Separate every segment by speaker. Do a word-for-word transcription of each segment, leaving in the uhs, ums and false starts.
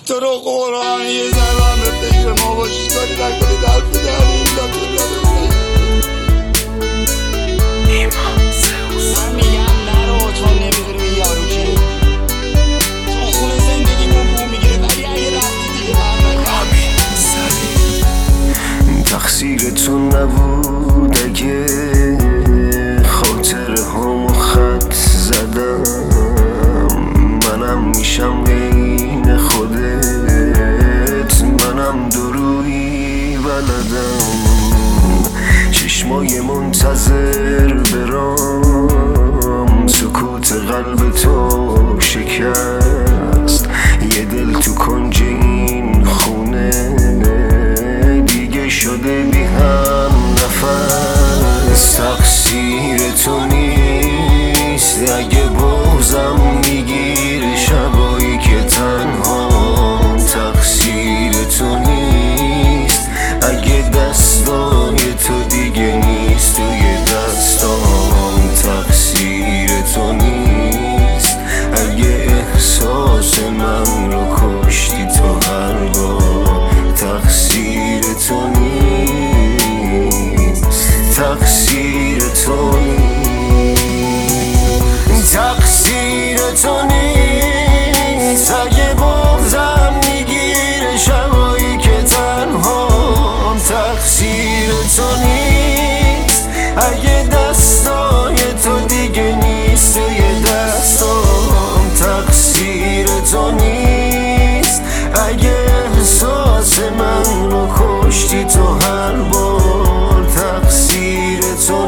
Speaker 1: تو رو قرآن یه ذره به فکر ما باشی، کاری نکنید حرف داری اینا تو نداری. من میگم نرو، چون نمیدونی به یارو که چون خونه زندگیمون بو میگیره، ولی اگه رفتی دیگه برنگردی.
Speaker 2: تقصیر تو نبود اگه خاطر همو خط زدم، منم میشم عین خودت، منم درویی بلدم، چشمای منتظر برام، سکوت قلب تو شکست، یه دل تو کنج این خونه دیگه شده بی هم نفس. تقصیر تو نیست اگه بغضم میگیره شبایی که تنها، تقصیر تو نیست اگه دستای تو دیگه نیست توی دستام، تقصیر تو نیست اگه احساس من رو کشتی تو هر بار، تقصیر تو نیست، تقصیر تو نیست، تقصیر تو نیست اگه بغضم میگیره شبایی که تنها، تقصیر تو نیست اگه دستای تو دیگه نیست توی دستام، تقصیر تو نیست اگه احساس من رو کشتی تو هر بار، تقصیر تو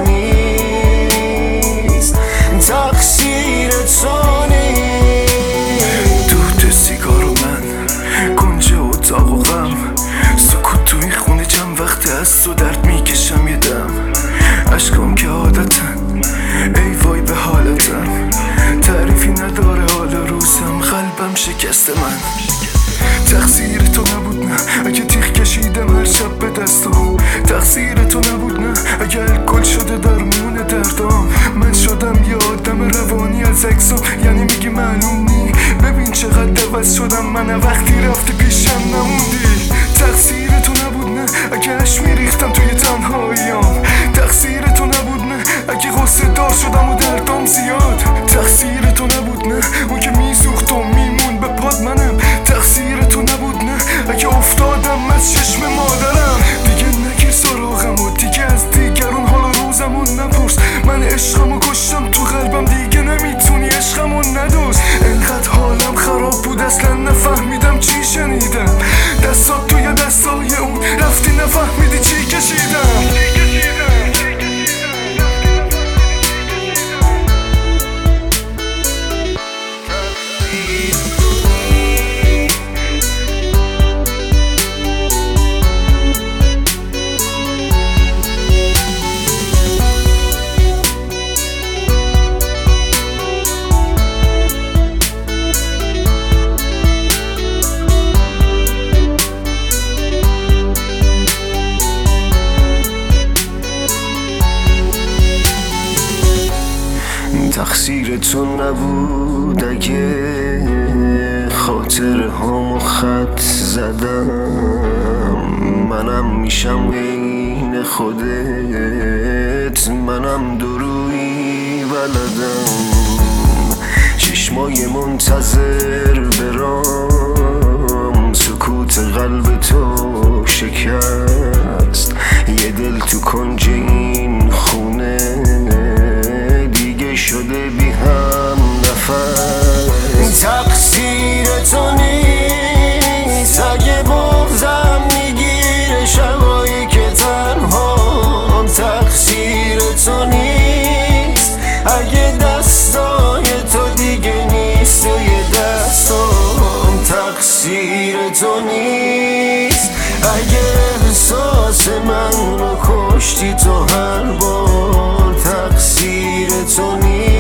Speaker 2: نیست، تقصیر تو نیست.
Speaker 3: دود سیگار و من گنج اتاق و غم، سکوت تو این خونه چند وقته از تو درد میکشم یه دم، اشکام که عادتن ای وای به حالتم، تعریفی نداره حال روزم، قلبم شکست من. تقصیر تو نبود نه اگه تیغ کشیدم هر شب به دستام، تقصیر تو نبود نه اگه الکل شده درمون دردام، من شدم یه آدم روانی از اکسام، یعنی میگی معلوم نی ببین چقدر عوض شدم من وقتی رفتی پیشم نموندی. تقصیر تو نبود نه اگه اش میریختم توی تنهاییام، تقصیر تو نبود نه اگه غصه دار شدم و دردام زیاد، تقصیر تو نبود نه اون که میسوخت و میمون به پاد منم، تقصیر تو نبود نه اگه افتادم از چشم مادرم، دیگه نگیر سراغم و دیگه از دیگرون حال روزمون نپرس، من عشقمو کشتم تو قلبم دیگه نمیتونی عشقمو ندوز، انقدر حالم خراب بود اصلا نفهمیدم چی شنیدم، دستات توی دستای اون رفتی نفهمیدی چی کشیدم.
Speaker 2: تقصیر تو نبود اگه خاطر همو خط زدم، منم میشم عین خودت، منم درویی بلدم، چشمای منتظر برام، سکوت قلب تو شکست، یه دل تو کنج این خونه دیگه شده بی هم نفس. تقصیر تو نیست اگه بغضم میگیره شبایی که تنها، تقصیر تو نیست اگه دستای تو دیگه نیست توی دستام، تقصیر تو نیست اگه احساس من رو کشتی تو هر بار، تقصیر تو نیست.